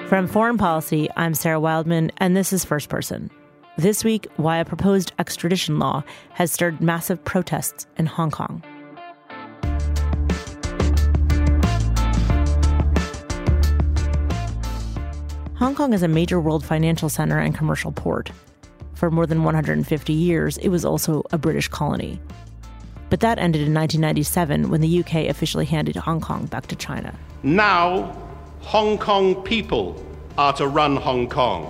From Foreign Policy, I'm Sarah Wildman, and this is First Person. This week, why a proposed extradition law has stirred massive protests in Hong Kong. Hong Kong is a major world financial center and commercial port. For more than 150 years, it was also a British colony. But that ended in 1997 when the UK officially handed Hong Kong back to China. Now, Hong Kong people are to run Hong Kong.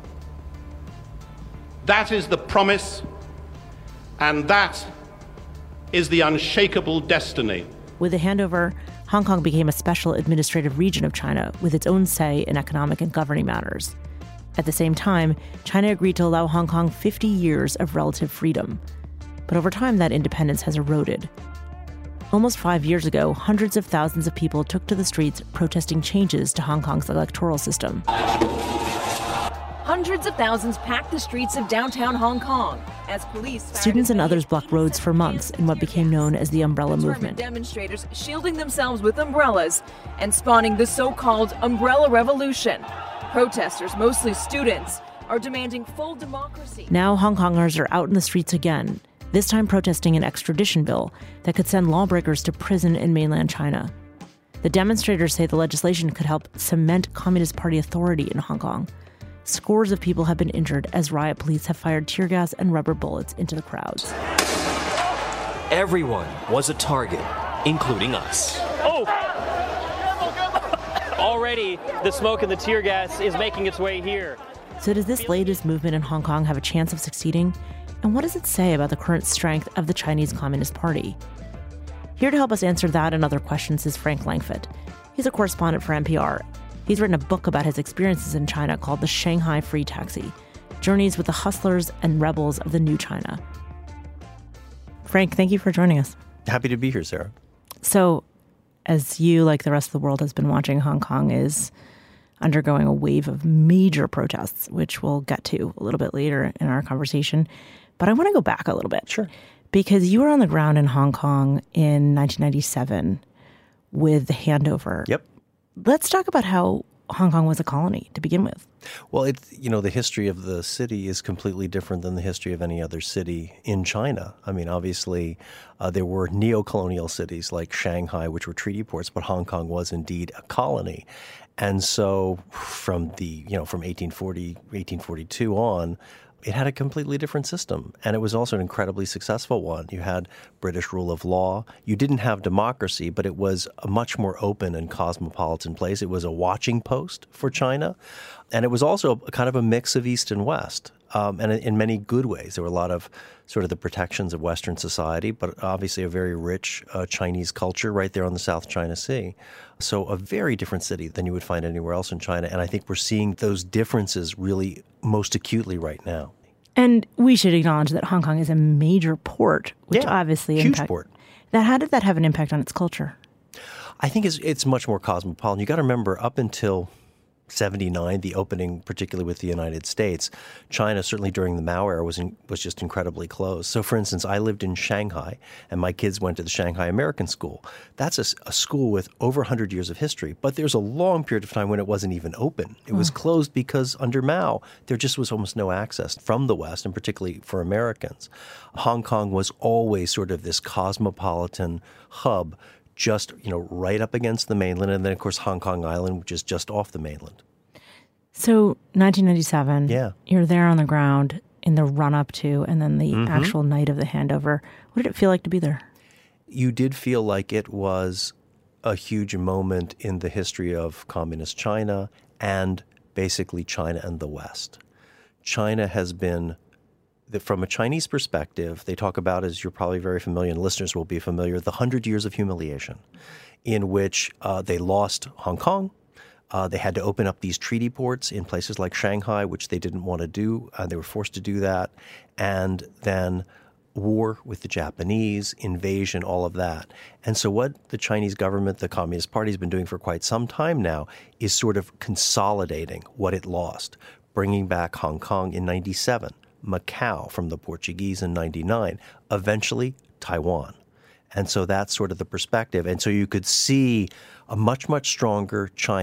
That is the promise, and that is the unshakable destiny. With the handover, Hong Kong became a special administrative region of China with its own say in economic and governing matters. At the same time, China agreed to allow Hong Kong 50 years of relative freedom. But over time, that independence has eroded. Almost 5 years ago, hundreds of thousands of people took to the streets protesting changes to Hong Kong's electoral system. Hundreds of thousands packed the streets of downtown Hong Kong as police... Students and others blocked roads for months in what became known as the Umbrella Movement. Demonstrators shielding themselves with umbrellas and spawning the so-called Umbrella Revolution. Protesters, mostly students, are demanding full democracy. Now Hong Kongers are out in the streets again, this time protesting an extradition bill that could send lawbreakers to prison in mainland China. The demonstrators say the legislation could help cement Communist Party authority in Hong Kong. Scores of people have been injured as riot police have fired tear gas and rubber bullets into the crowds. Everyone was a target, including us. Already, the smoke and the tear gas is making its way here. So does this latest movement in Hong Kong have a chance of succeeding? And what does it say about the current strength of the Chinese Communist Party? Here to help us answer that and other questions is Frank Langfitt. He's a correspondent for NPR. He's written a book about his experiences in China called The Shanghai Free Taxi: Journeys with the Hustlers and Rebels of the New China. Frank, thank you for joining us. Happy to be here, Sarah. So, as you, like the rest of the world, has been watching, Hong Kong is undergoing a wave of major protests, which we'll get to a little bit later in our conversation. But I want to go back a little bit. Sure. Because you were on the ground in Hong Kong in 1997 with the handover. Yep. Let's talk about how Hong Kong was a colony to begin with. Well, the history of the city is completely different than the history of any other city in China. I mean, obviously, there were neo-colonial cities like Shanghai, which were treaty ports, but Hong Kong was indeed a colony. And so from 1842 on, it had a completely different system. And it was also an incredibly successful one. You had British rule of law. You didn't have democracy, but it was a much more open and cosmopolitan place. It was a watching post for China. And it was also kind of a mix of East and West. And in many good ways. There were a lot of sort of the protections of Western society, but obviously a very rich Chinese culture right there on the South China Sea. So a very different city than you would find anywhere else in China. And I think we're seeing those differences really most acutely right now. And we should acknowledge that Hong Kong is a major port, which obviously huge port. How did that have an impact on its culture? I think it's much more cosmopolitan. You got to remember, up until 1979, the opening, particularly with the United States, China, certainly during the Mao era, was just incredibly closed. So, for instance, I lived in Shanghai, and my kids went to the Shanghai American School. That's a school with over 100 years of history. But there's a long period of time when it wasn't even open. It was closed because under Mao, there just was almost no access from the West, and particularly for Americans. Hong Kong was always sort of this cosmopolitan hub, just, right up against the mainland. And then, of course, Hong Kong Island, which is just off the mainland. So 1997, you're there on the ground in the run-up to and then the actual night of the handover. What did it feel like to be there? You did feel like it was a huge moment in the history of communist China and basically China and the West. China has been... From a Chinese perspective, they talk about, as you're probably very familiar, and listeners will be familiar, the 100 years of humiliation in which they lost Hong Kong. They had to open up these treaty ports in places like Shanghai, which they didn't want to do. They were forced to do that. And then war with the Japanese, invasion, all of that. And so what the Chinese government, the Communist Party, has been doing for quite some time now is sort of consolidating what it lost, bringing back Hong Kong in 1997. Macau from the Portuguese in 1999, eventually Taiwan. And so that's sort of the perspective. And so you could see a much, much stronger China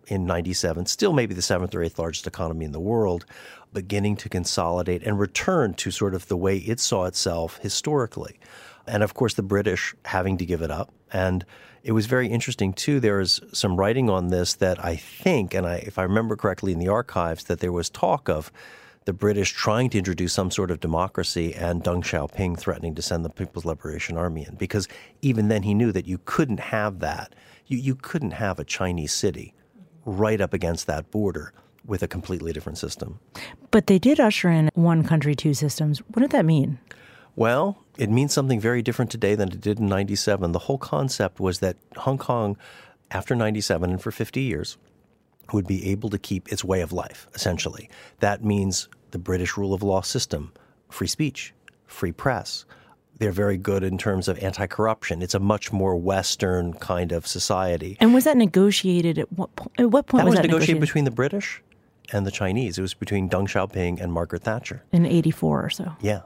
in 97, still maybe the seventh or eighth largest economy in the world, beginning to consolidate and return to sort of the way it saw itself historically. And of course, the British having to give it up. And it was very interesting, too. There is some writing on this that I think, and if I remember correctly in the archives, that there was talk of the British trying to introduce some sort of democracy and Deng Xiaoping threatening to send the People's Liberation Army in. Because even then he knew that you couldn't have that. You couldn't have a Chinese city right up against that border with a completely different system. But they did usher in one country, two systems. What did that mean? Well, it means something very different today than it did in 97. The whole concept was that Hong Kong, after 97 and for 50 years, would be able to keep its way of life, essentially. That means the British rule of law system, free speech, free press. They're very good in terms of anti-corruption. It's a much more Western kind of society. And was that negotiated at what point? At what point was that negotiated between the British and the Chinese? It was between Deng Xiaoping and Margaret Thatcher. In 84 or so. Yeah.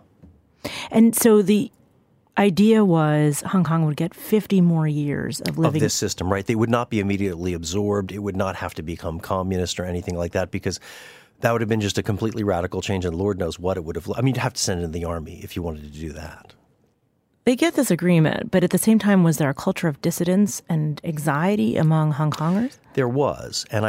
And so the idea was Hong Kong would get 50 more years of living. Of this system, right? They would not be immediately absorbed. It would not have to become communist or anything like that, because that would have been just a completely radical change, and Lord knows what it would have. I mean, you'd have to send in the army if you wanted to do that. They get this agreement, but at the same time, was there a culture of dissidence and anxiety among Hong Kongers? There was. And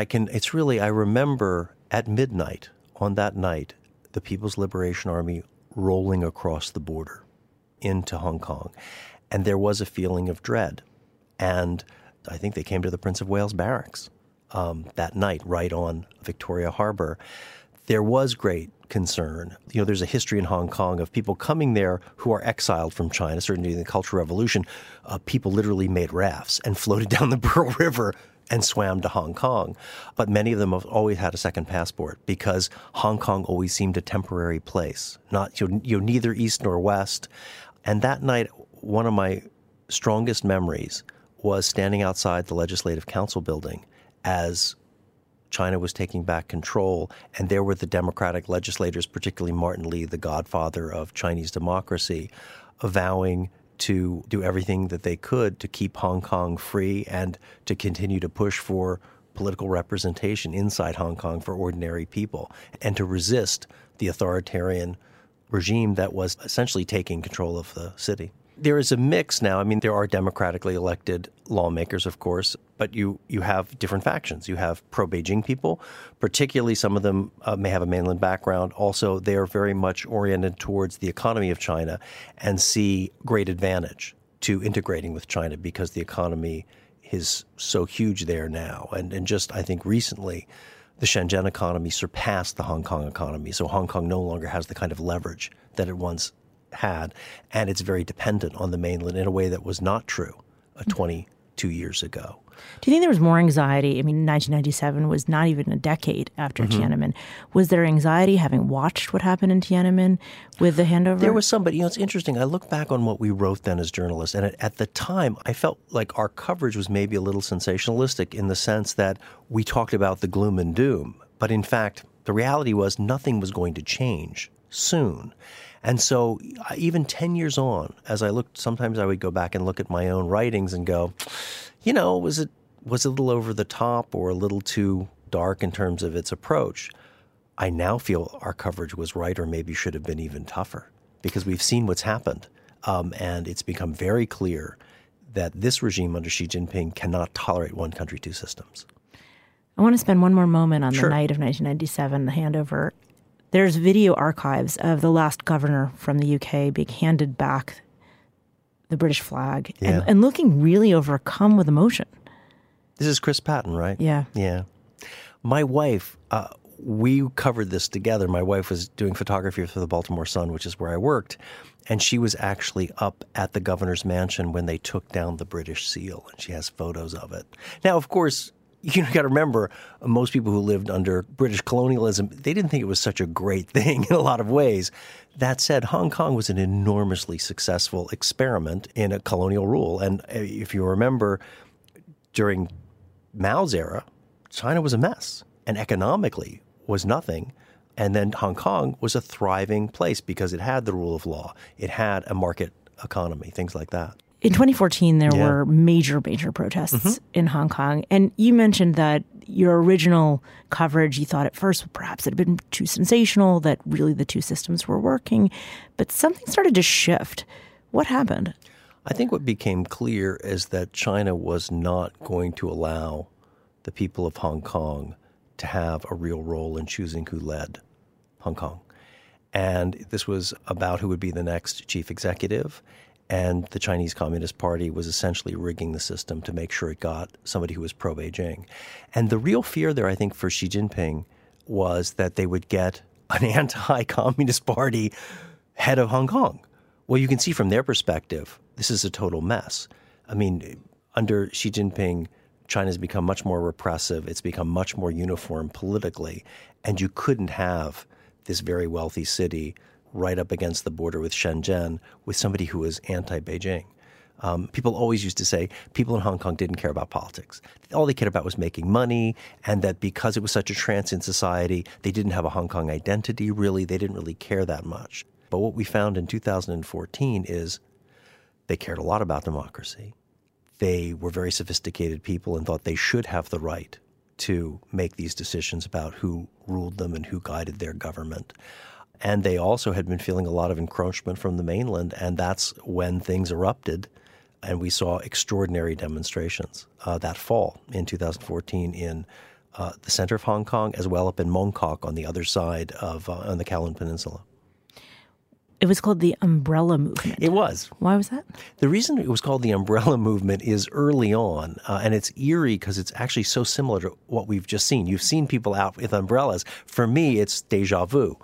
I remember at midnight on that night, the People's Liberation Army rolling across the border into Hong Kong. And there was a feeling of dread. And I think they came to the Prince of Wales barracks that night, right on Victoria Harbor. There was great concern. You know, there's a history in Hong Kong of people coming there who are exiled from China, certainly in the Cultural Revolution. People literally made rafts and floated down the Pearl River and swam to Hong Kong. But many of them have always had a second passport because Hong Kong always seemed a temporary place, not neither east nor west. And that night, one of my strongest memories was standing outside the Legislative Council building as China was taking back control, and there were the democratic legislators, particularly Martin Lee, the godfather of Chinese democracy, vowing to do everything that they could to keep Hong Kong free and to continue to push for political representation inside Hong Kong for ordinary people and to resist the authoritarian regime that was essentially taking control of the city. There is a mix now. I mean, there are democratically elected lawmakers, of course, but you have different factions. You have pro-Beijing people, particularly some of them may have a mainland background. Also, they are very much oriented towards the economy of China and see great advantage to integrating with China because the economy is so huge there now. And just, I think, recently, the Shenzhen economy surpassed the Hong Kong economy. So Hong Kong no longer has the kind of leverage that it once had, and it's very dependent on the mainland in a way that was not true 22 years ago. Do you think there was more anxiety? I mean, 1997 was not even a decade after Tiananmen. Was there anxiety having watched what happened in Tiananmen with the handover? There was some, but it's interesting. I look back on what we wrote then as journalists, and at the time, I felt like our coverage was maybe a little sensationalistic in the sense that we talked about the gloom and doom. But in fact, the reality was nothing was going to change soon. And so even 10 years on, as I looked, sometimes I would go back and look at my own writings and go, was it a little over the top or a little too dark in terms of its approach? I now feel our coverage was right, or maybe should have been even tougher, because we've seen what's happened. And it's become very clear that this regime under Xi Jinping cannot tolerate one country, two systems. I want to spend one more moment on Sure. the night of 1997, the handover. There's video archives of the last governor from the UK being handed back the British flag and looking really overcome with emotion. This is Chris Patton, right? Yeah. Yeah. My wife, we covered this together. My wife was doing photography for the Baltimore Sun, which is where I worked, and she was actually up at the governor's mansion when they took down the British seal, and she has photos of it. Now, of course, you got to remember, most people who lived under British colonialism, they didn't think it was such a great thing in a lot of ways. That said, Hong Kong was an enormously successful experiment in a colonial rule. And if you remember, during Mao's era, China was a mess and economically was nothing. And then Hong Kong was a thriving place because it had the rule of law. It had a market economy, things like that. In 2014, there were major protests in Hong Kong. And you mentioned that your original coverage, you thought at first perhaps it had been too sensational, that really the two systems were working. But something started to shift. What happened? I think what became clear is that China was not going to allow the people of Hong Kong to have a real role in choosing who led Hong Kong. And this was about who would be the next chief executive. And the Chinese Communist Party was essentially rigging the system to make sure it got somebody who was pro-Beijing. And the real fear there, I think, for Xi Jinping was that they would get an anti-Communist Party head of Hong Kong. Well, you can see from their perspective, this is a total mess. I mean, under Xi Jinping, China's become much more repressive. It's become much more uniform politically. And you couldn't have this very wealthy city right up against the border with Shenzhen with somebody who was anti-Beijing. People always used to say people in Hong Kong didn't care about politics. All they cared about was making money, and that because it was such a transient society, they didn't have a Hong Kong identity, really. They didn't really care that much. But what we found in 2014 is they cared a lot about democracy. They were very sophisticated people and thought they should have the right to make these decisions about who ruled them and who guided their government. And they also had been feeling a lot of encroachment from the mainland, and that's when things erupted, and we saw extraordinary demonstrations that fall in 2014 in the center of Hong Kong, as well up in Mong Kok on the other side of on the Kowloon Peninsula. It was called the Umbrella Movement. It was. Why was that? The reason it was called the Umbrella Movement is early on, and it's eerie because it's actually so similar to what we've just seen. You've seen people out with umbrellas. For me, it's déjà vu.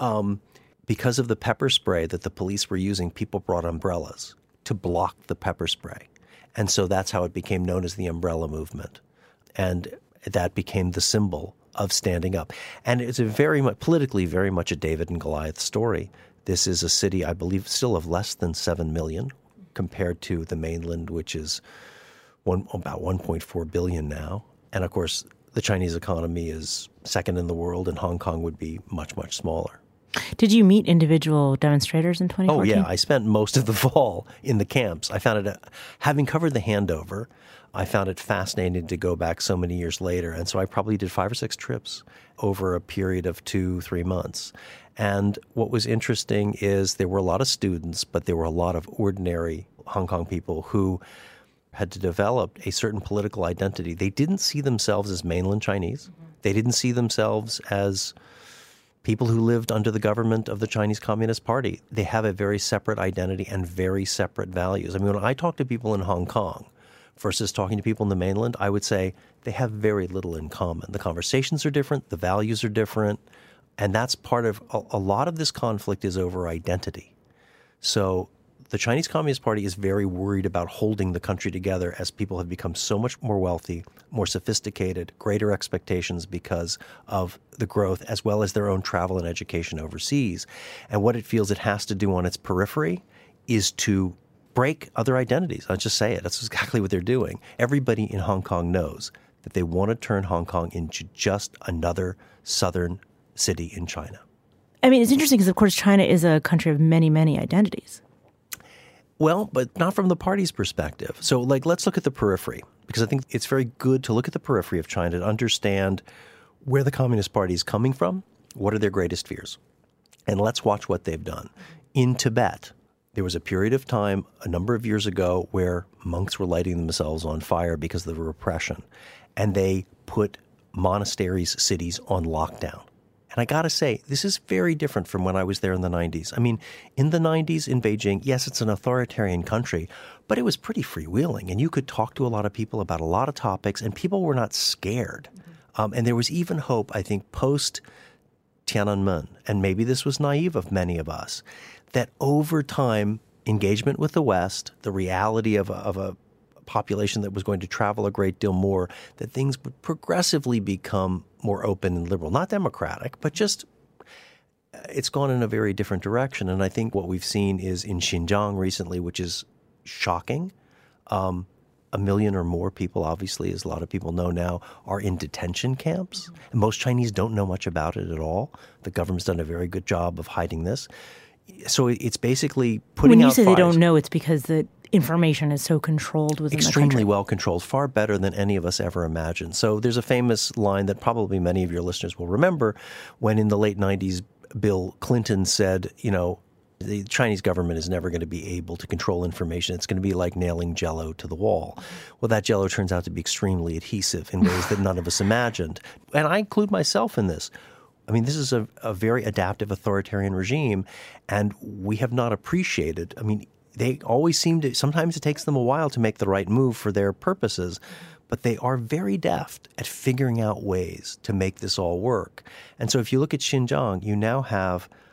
Because of the pepper spray that the police were using, people brought umbrellas to block the pepper spray. And so that's how it became known as the Umbrella Movement. And that became the symbol of standing up. And it's a politically very much a David and Goliath story. This is a city, I believe, still of less than 7 million compared to the mainland, which is about 1.4 billion now. And of course, the Chinese economy is second in the world, and Hong Kong would be much, much smaller. Did you meet individual demonstrators in 2014? Oh, yeah. I spent most of the fall in the camps. I found it, having covered the handover, I found it fascinating to go back so many years later. And so I probably did 5 or 6 trips over a period of 2-3 months. And what was interesting is there were a lot of students, but there were a lot of ordinary Hong Kong people who had to develop a certain political identity. They didn't see themselves as mainland Chinese. They didn't see themselves as people who lived under the government of the Chinese Communist Party. They have a very separate identity and very separate values. I mean, when I talk to people in Hong Kong versus talking to people in the mainland, I would say they have very little in common. The conversations are different, the values are different, and that's part of a lot of this conflict is over identity. So the Chinese Communist Party is very worried about holding the country together as people have become so much more wealthy, more sophisticated, greater expectations because of the growth, as well as their own travel and education overseas. And what it feels it has to do on its periphery is to break other identities. I'll just say it. That's exactly what they're doing. Everybody in Hong Kong knows that they want to turn Hong Kong into just another southern city in China. I mean, it's interesting because, of course, China is a country of many, many identities. Well, but not from the party's perspective. So, let's look at the periphery, because I think it's very good to look at the periphery of China to understand where the Communist Party is coming from, what are their greatest fears. And let's watch what they've done. In Tibet, there was a period of time a number of years ago where monks were lighting themselves on fire because of the repression, and they put monasteries, cities on lockdown. And I got to say, this is very different from when I was there in the 90s. I mean, in the 90s in Beijing, yes, it's an authoritarian country, but it was pretty freewheeling. And you could talk to a lot of people about a lot of topics, and people were not scared. And there was even hope, I think, post-Tiananmen, and maybe this was naive of many of us, that over time, engagement with the West, the reality of a population that was going to travel a great deal more, that things would progressively become more open and liberal. Not democratic, but just it's gone in a very different direction. And I think what we've seen is in Xinjiang recently, which is shocking. 1 million or more people, obviously, as a lot of people know now, are in detention camps. And most Chinese don't know much about it at all. The government's done a very good job of hiding this. So it's basically putting out fires. When you say they don't know, it's because information is so controlled within the country. Extremely well controlled, far better than any of us ever imagined. So there's a famous line that probably many of your listeners will remember when in the late 90s, Bill Clinton said, the Chinese government is never going to be able to control information. It's going to be like nailing Jell-O to the wall. Well, that Jell-O turns out to be extremely adhesive in ways that none of us imagined. And I include myself in this. I mean, this is a very adaptive authoritarian regime, and we have not appreciated. I mean, they always seem to – sometimes it takes them a while to make the right move for their purposes, but they are very deft at figuring out ways to make this all work. And so if you look at Xinjiang, you now have –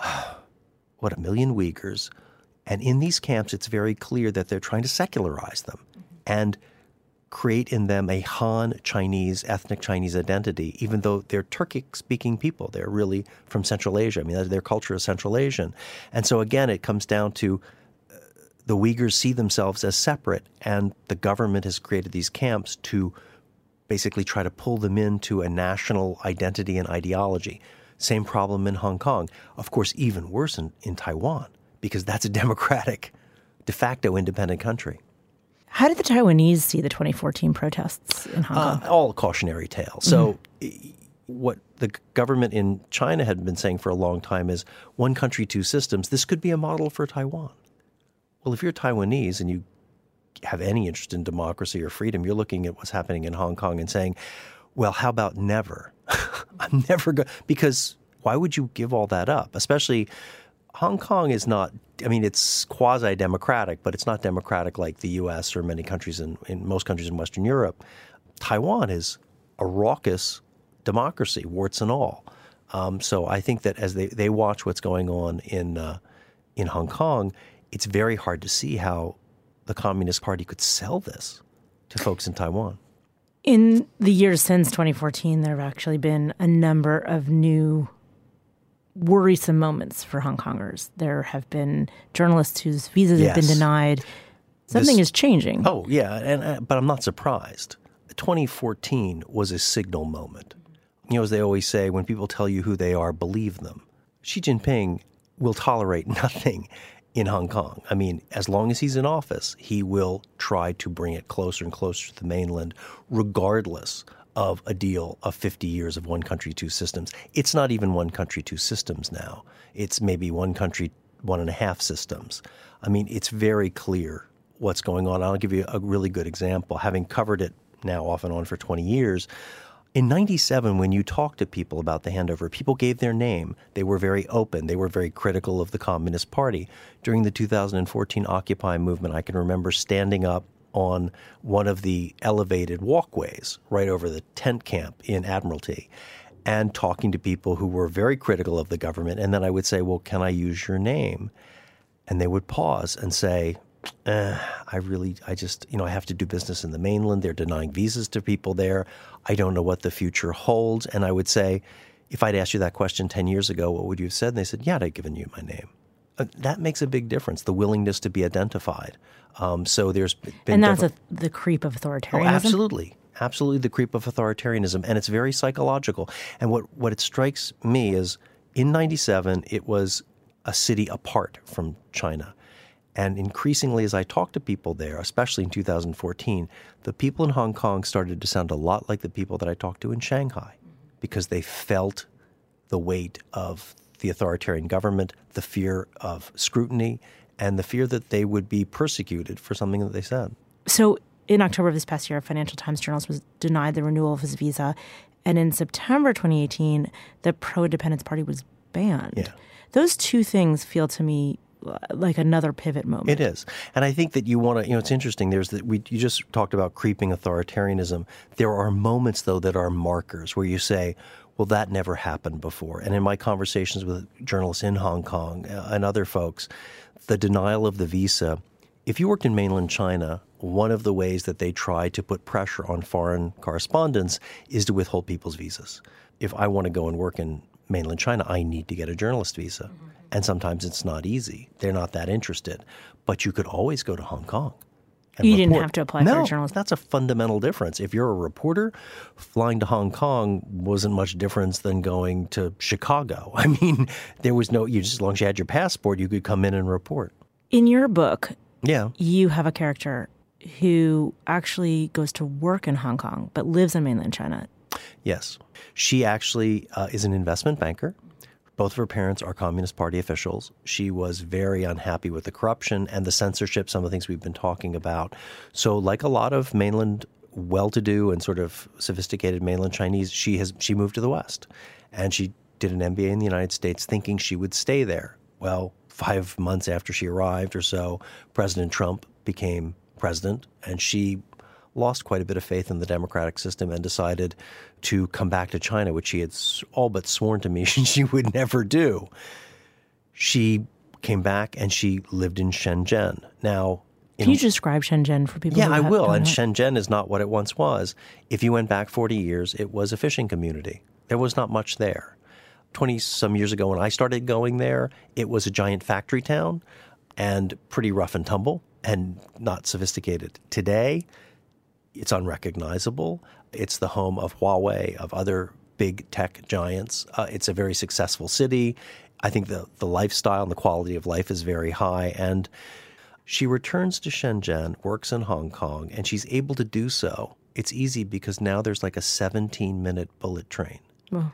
1 million Uyghurs. And in these camps, it's very clear that they're trying to secularize them and create in them a Han Chinese, ethnic Chinese identity, even though they're Turkic-speaking people. They're really from Central Asia. I mean, their culture is Central Asian. And so, again, it comes down to the Uyghurs see themselves as separate, and the government has created these camps to basically try to pull them into a national identity and ideology. Same problem in Hong Kong. Of course, even worse in Taiwan, because that's a democratic, de facto independent country. How did the Taiwanese see the 2014 protests in Hong Kong? All a cautionary tale. So what the government in China had been saying for a long time is one country, two systems. This could be a model for Taiwan. Well, if you're Taiwanese and you have any interest in democracy or freedom, you're looking at what's happening in Hong Kong and saying, well, how about never? I'm never going – because why would you give all that up? Especially Hong Kong is not – I mean, it's quasi-democratic, but it's not democratic like the U.S. or many countries in most countries in Western Europe. Taiwan is a raucous democracy, warts and all. So I think that as they watch what's going on in Hong Kong, it's very hard to see how the Communist Party could sell this to folks in Taiwan. In the years since 2014, there have actually been a number of new worrisome moments for Hong Kongers. There have been journalists whose visas have been denied. Something is changing. Oh, yeah, but I'm not surprised. 2014 was a signal moment. As they always say, when people tell you who they are, believe them. Xi Jinping will tolerate nothing in Hong Kong. I mean, as long as he's in office, he will try to bring it closer and closer to the mainland, regardless of a deal of 50 years of one country, two systems. It's not even one country, two systems now. It's maybe one country, 1.5 systems. I mean, it's very clear what's going on. I'll give you a really good example. Having covered it now off and on for 20 years, in 97, when you talk to people about the handover, people gave their name. They were very open. They were very critical of the Communist Party. During the 2014 Occupy movement, I can remember standing up on one of the elevated walkways right over the tent camp in Admiralty and talking to people who were very critical of the government. And then I would say, well, can I use your name? And they would pause and say, I have to do business in the mainland. They're denying visas to people there. I don't know what the future holds. And I would say, if I'd asked you that question 10 years ago, what would you have said? And they said, yeah, I'd have given you my name. That makes a big difference, the willingness to be identified. So there's been – and that's the creep of authoritarianism? Oh, absolutely. Absolutely the creep of authoritarianism. And it's very psychological. And what it strikes me is in 97, it was a city apart from China. And increasingly, as I talk to people there, especially in 2014, the people in Hong Kong started to sound a lot like the people that I talked to in Shanghai because they felt the weight of the authoritarian government, the fear of scrutiny, and the fear that they would be persecuted for something that they said. So in October of this past year, a Financial Times journalist was denied the renewal of his visa. And in September 2018, the Pro-Independence Party was banned. Yeah. Those two things feel to me like another pivot moment. It is. And I think that you want to, it's interesting. You just talked about creeping authoritarianism. There are moments, though, that are markers where you say, well, that never happened before. And in my conversations with journalists in Hong Kong and other folks, the denial of the visa, if you worked in mainland China, one of the ways that they try to put pressure on foreign correspondents is to withhold people's visas. If I want to go and work in mainland China, I need to get a journalist visa. Mm-hmm. And sometimes it's not easy. They're not that interested. But you could always go to Hong Kong and You report. didn't have to apply for a journalist. That's a fundamental difference. If you're a reporter, flying to Hong Kong wasn't much difference than going to Chicago. I mean, there was as long as you had your passport, you could come in and report. In your book, Yeah. You have a character who actually goes to work in Hong Kong but lives in mainland China. Yes. She actually is an investment banker. Both of her parents are Communist Party officials. She was very unhappy with the corruption and the censorship, some of the things we've been talking about. So like a lot of mainland well-to-do and sort of sophisticated mainland Chinese, she moved to the West. And she did an MBA in the United States thinking she would stay there. Well, 5 months after she arrived or so, President Trump became president, and she lost quite a bit of faith in the democratic system and decided to come back to China, which she had all but sworn to me she would never do. She came back and she lived in Shenzhen. Now, can you describe Shenzhen for people? Yeah, I will. And Shenzhen is not what it once was. If you went back 40 years, it was a fishing community. There was not much there. 20-some years ago when I started going there, it was a giant factory town and pretty rough and tumble and not sophisticated. Today, it's unrecognizable. It's the home of Huawei, of other big tech giants. It's a very successful city. I think the lifestyle and the quality of life is very high. And she returns to Shenzhen, works in Hong Kong, and she's able to do so. It's easy because now there's like a 17-minute bullet train. Wow.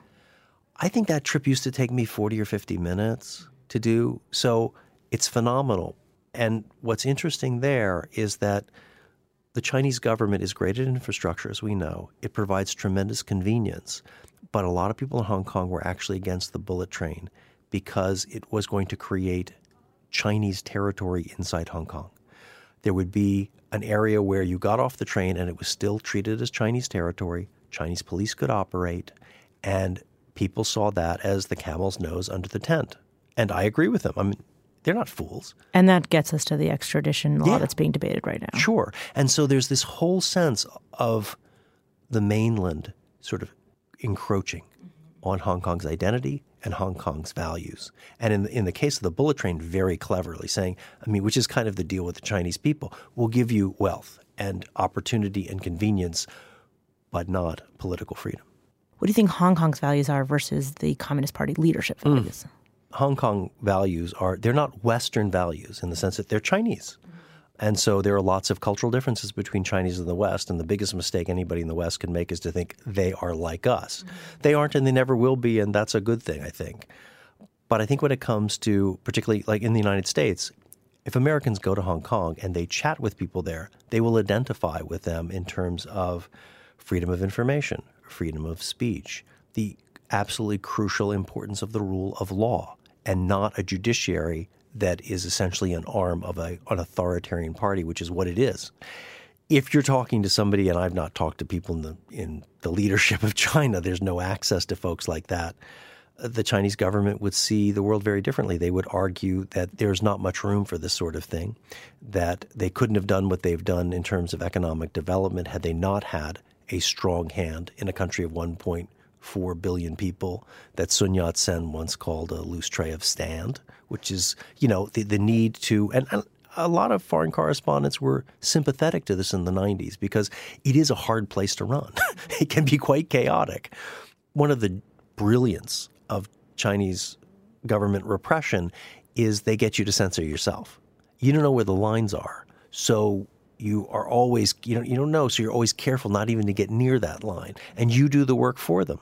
I think that trip used to take me 40 or 50 minutes to do. So it's phenomenal. And what's interesting there is that the Chinese government is great at infrastructure, as we know. It provides tremendous convenience. But a lot of people in Hong Kong were actually against the bullet train because it was going to create Chinese territory inside Hong Kong. There would be an area where you got off the train and it was still treated as Chinese territory. Chinese police could operate, and people saw that as the camel's nose under the tent. And I agree with them. I mean, they're not fools. And that gets us to the extradition law that's being debated right now. Sure. And so there's this whole sense of the mainland sort of encroaching on Hong Kong's identity and Hong Kong's values. And in the case of the bullet train, very cleverly saying, which is kind of the deal with the Chinese people, we'll give you wealth and opportunity and convenience, but not political freedom. What do you think Hong Kong's values are versus the Communist Party leadership values? Hong Kong values they're not Western values in the sense that they're Chinese. And so there are lots of cultural differences between Chinese and the West, and the biggest mistake anybody in the West can make is to think they are like us. They aren't, and they never will be, and that's a good thing, I think. But I think when it comes to, particularly like in the United States, if Americans go to Hong Kong and they chat with people there, they will identify with them in terms of freedom of information, freedom of speech, the absolutely crucial importance of the rule of law, and not a judiciary that is essentially an arm of an authoritarian party, which is what it is. If you're talking to somebody, and I've not talked to people in the leadership of China, there's no access to folks like that, the Chinese government would see the world very differently. They would argue that there's not much room for this sort of thing, that they couldn't have done what they've done in terms of economic development had they not had a strong hand in a country of 1.4 billion people that Sun Yat-sen once called a loose tray of stand, which is, the need to – and a lot of foreign correspondents were sympathetic to this in the 90s because it is a hard place to run. It can be quite chaotic. One of the brilliance of Chinese government repression is they get you to censor yourself. You don't know where the lines are. So you are always, you don't know, so you're always careful not even to get near that line. And you do the work for them.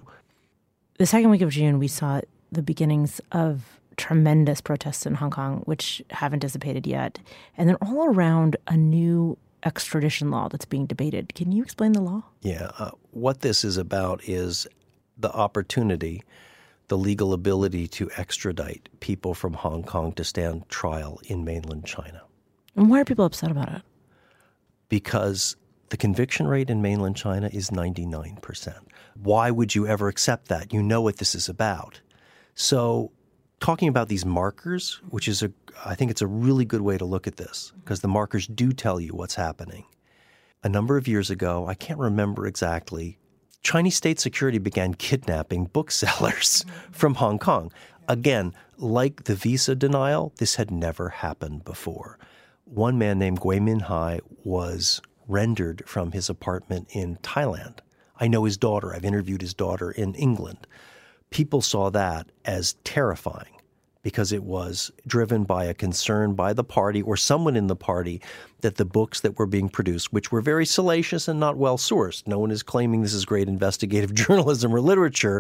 The second week of June, we saw the beginnings of tremendous protests in Hong Kong, which haven't dissipated yet. And they're all around a new extradition law that's being debated. Can you explain the law? Yeah. What this is about is the opportunity, the legal ability to extradite people from Hong Kong to stand trial in mainland China. And why are people upset about it? Because the conviction rate in mainland China is 99%. Why would you ever accept that? You know what this is about. So talking about these markers, which is I think it's a really good way to look at this, because the markers do tell you what's happening. A number of years ago, I can't remember exactly, Chinese state security began kidnapping booksellers from Hong Kong. Again, like the visa denial, this had never happened before. One man named Gui Minhai was rendered from his apartment in Thailand. I know his daughter. I've interviewed his daughter in England. People saw that as terrifying because it was driven by a concern by the party or someone in the party that the books that were being produced, which were very salacious and not well sourced. No one is claiming this is great investigative journalism or literature.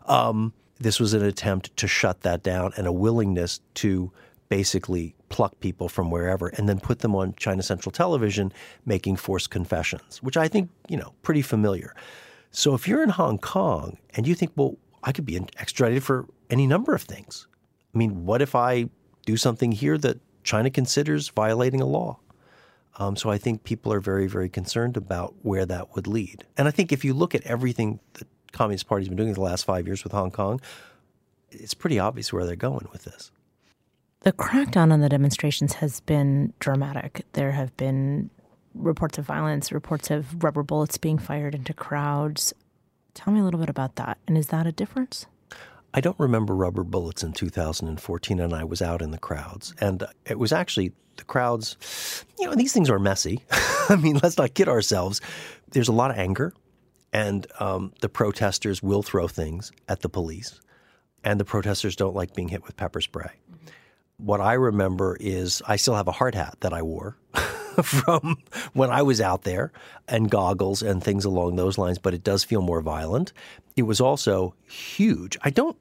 This was an attempt to shut that down and a willingness to basically pluck people from wherever and then put them on China Central Television making forced confessions, which I think, pretty familiar. So if you're in Hong Kong and you think, well, I could be extradited for any number of things. I mean, what if I do something here that China considers violating a law? So I think people are very, very concerned about where that would lead. And I think if you look at everything the Communist Party's been doing in the last 5 years with Hong Kong, it's pretty obvious where they're going with this. The crackdown on the demonstrations has been dramatic. There have been reports of violence, reports of rubber bullets being fired into crowds. Tell me a little bit about that. And is that a difference? I don't remember rubber bullets in 2014, and I was out in the crowds. And it was actually the crowds, these things are messy. I mean, let's not kid ourselves. There's a lot of anger, and the protesters will throw things at the police. And the protesters don't like being hit with pepper spray. What I remember is I still have a hard hat that I wore from when I was out there and goggles and things along those lines, but it does feel more violent. It was also huge.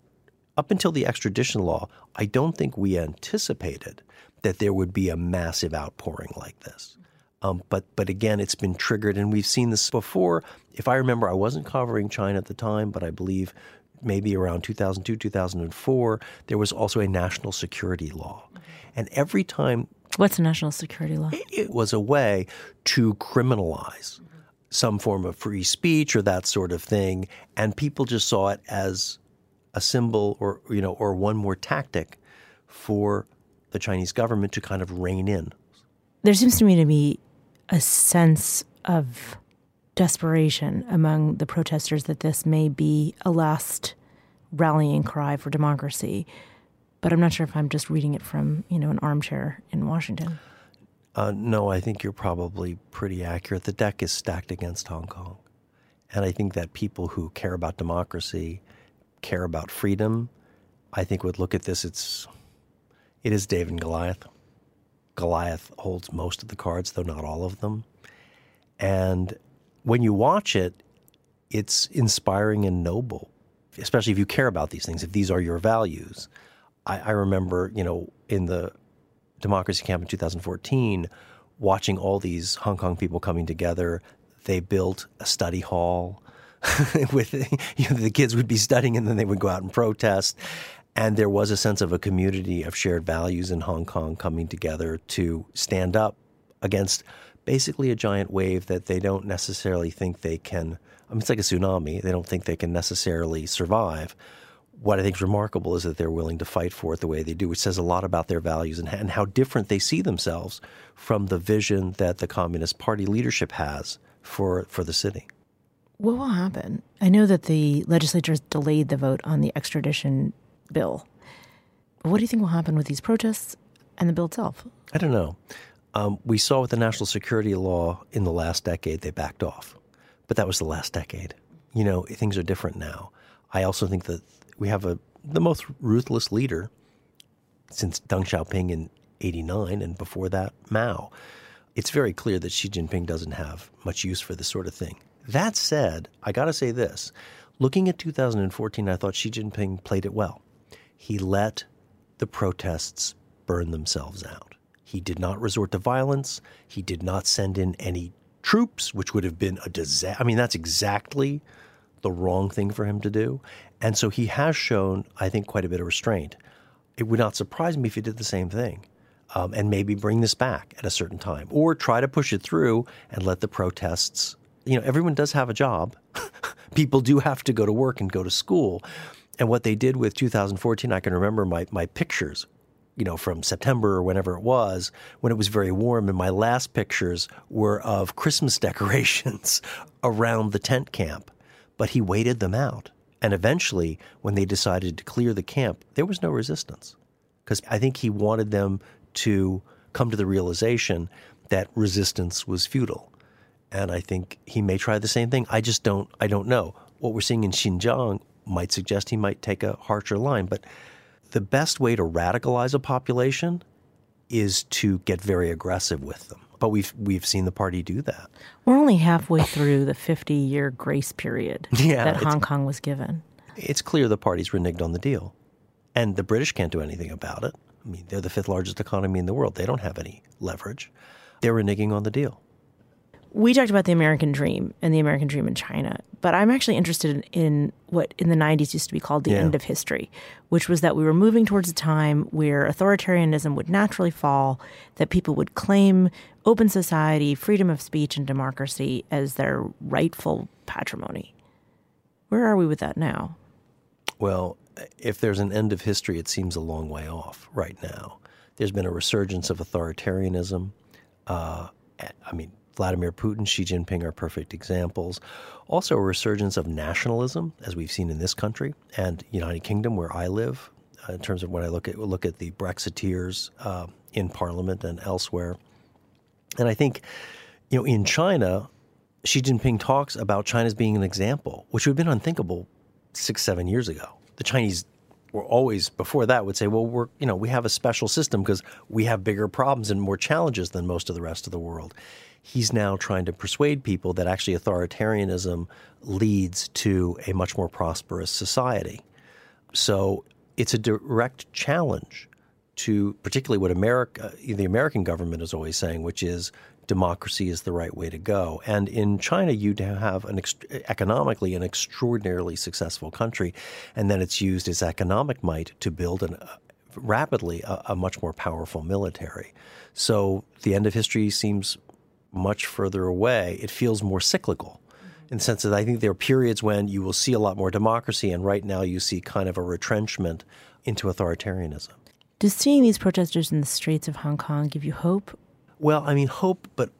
Up until the extradition law, I don't think we anticipated that there would be a massive outpouring like this. But again, it's been triggered, and we've seen this before. If I remember, I wasn't covering China at the time, but I believe maybe around 2002, 2004, there was also a national security law. And every time— What's a national security law? It was a way to criminalize some form of free speech or that sort of thing. And people just saw it as a symbol or one more tactic for the Chinese government to kind of rein in. There seems to me to be a sense of desperation among the protesters that this may be a last rallying cry for democracy. But I'm not sure if I'm just reading it from, an armchair in Washington. No, I think you're probably pretty accurate. The deck is stacked against Hong Kong. And I think that people who care about democracy, care about freedom, I think would look at this. It is David and Goliath. Goliath holds most of the cards, though not all of them. And when you watch it, it's inspiring and noble, especially if you care about these things, if these are your values. I remember, in the democracy camp in 2014, watching all these Hong Kong people coming together. They built a study hall with, the kids would be studying and then they would go out and protest. And there was a sense of a community of shared values in Hong Kong coming together to stand up against basically a giant wave that they don't necessarily think they can. It's like a tsunami. They don't think they can necessarily survive. What I think is remarkable is that they're willing to fight for it the way they do, which says a lot about their values and how different they see themselves from the vision that the Communist Party leadership has for the city. What will happen? I know that the legislature has delayed the vote on the extradition bill. What do you think will happen with these protests and the bill itself? I don't know. We saw with the national security law in the last decade, they backed off. But that was the last decade. Things are different now. I also think that we have the most ruthless leader since Deng Xiaoping in 1989 and before that, Mao. It's very clear that Xi Jinping doesn't have much use for this sort of thing. That said, I got to say this. Looking at 2014, I thought Xi Jinping played it well. He let the protests burn themselves out. He did not resort to violence. He did not send in any troops, which would have been a disaster. That's exactly the wrong thing for him to do. And so he has shown, I think, quite a bit of restraint. It would not surprise me if he did the same thing and maybe bring this back at a certain time or try to push it through and let the protests, everyone does have a job. People do have to go to work and go to school. And what they did with 2014, I can remember my pictures, from September or whenever it was, when it was very warm. And my last pictures were of Christmas decorations around the tent camp. But he waited them out. And eventually, when they decided to clear the camp, there was no resistance. Because I think he wanted them to come to the realization that resistance was futile. And I think he may try the same thing. I don't know. What we're seeing in Xinjiang might suggest he might take a harsher line. But the best way to radicalize a population is to get very aggressive with them. But we've seen the party do that. We're only halfway through the 50-year grace period that Hong Kong was given. It's clear the party's reneged on the deal. And the British can't do anything about it. I mean, they're the fifth largest economy in the world. They don't have any leverage. They're reneging on the deal. We talked about the American dream and the American dream in China, but I'm actually interested in what in the 90s used to be called the end of history, which was that we were moving towards a time where authoritarianism would naturally fall, that people would claim open society, freedom of speech, and democracy as their rightful patrimony. Where are we with that now? Well, if there's an end of history, it seems a long way off right now. There's been a resurgence of authoritarianism. Vladimir Putin, Xi Jinping are perfect examples. Also a resurgence of nationalism, as we've seen in this country and United Kingdom, where I live, in terms of when I look at the Brexiteers in Parliament and elsewhere. And I think, in China, Xi Jinping talks about China as being an example, which would have been unthinkable 6-7 years ago. The Chinese were always, before that, would say, well, we have a special system because we have bigger problems and more challenges than most of the rest of the world. He's now trying to persuade people that actually authoritarianism leads to a much more prosperous society. So it's a direct challenge to particularly what the American government is always saying, which is democracy is the right way to go. And in China, you have economically an extraordinarily successful country, and then it's used as economic might to build rapidly a much more powerful military. So the end of history seems much further away. It feels more cyclical in the sense that I think there are periods when you will see a lot more democracy, and right now you see kind of a retrenchment into authoritarianism. Does seeing these protesters in the streets of Hong Kong give you hope? Well, I mean, hope, but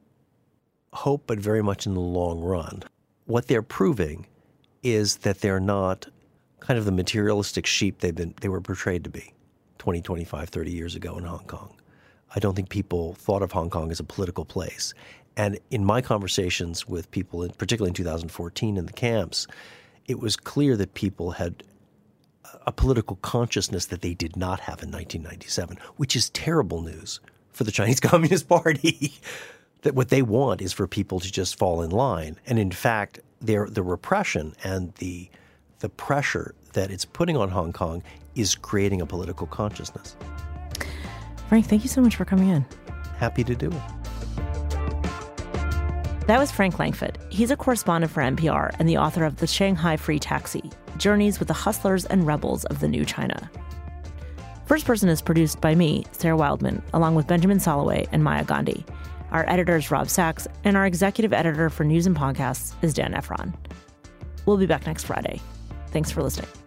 very much in the long run. What they're proving is that they're not kind of the materialistic sheep they were portrayed to be 20, 25, 30 years ago in Hong Kong. I don't think people thought of Hong Kong as a political place. And in my conversations with people, particularly in 2014 in the camps, it was clear that people had a political consciousness that they did not have in 1997, which is terrible news for the Chinese Communist Party. That what they want is for people to just fall in line. And in fact, the repression and the pressure that it's putting on Hong Kong is creating a political consciousness. Frank, thank you so much for coming in. Happy to do it. That was Frank Langfitt. He's a correspondent for NPR and the author of The Shanghai Free Taxi, Journeys with the Hustlers and Rebels of the New China. First Person is produced by me, Sarah Wildman, along with Benjamin Soloway and Maya Gandhi. Our editor is Rob Sachs, and our executive editor for news and podcasts is Dan Efron. We'll be back next Friday. Thanks for listening.